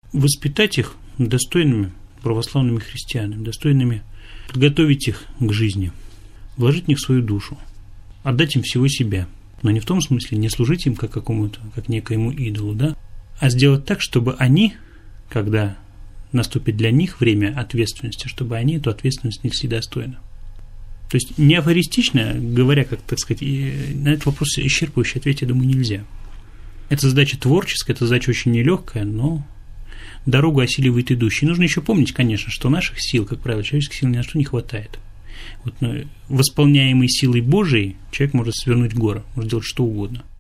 воспитать их достойными православными христианами, достойными подготовить их к жизни, вложить в них свою душу, отдать им всего себя. Но не в том смысле, не служить им как какому-то, как некоему идолу, да, а сделать так, чтобы они, когда наступит для них время ответственности, чтобы они эту ответственность несли достойно. То есть не афористично, говоря, как, так сказать, на этот вопрос исчерпывающе ответить, я думаю, нельзя. Это задача творческая, это задача очень нелегкая, но дорогу осиливает идущий. Нужно еще помнить, конечно, что наших сил, как правило, человеческих сил ни на что не хватает. Вот, восполняемой силой Божией человек может свернуть горы, может делать что угодно.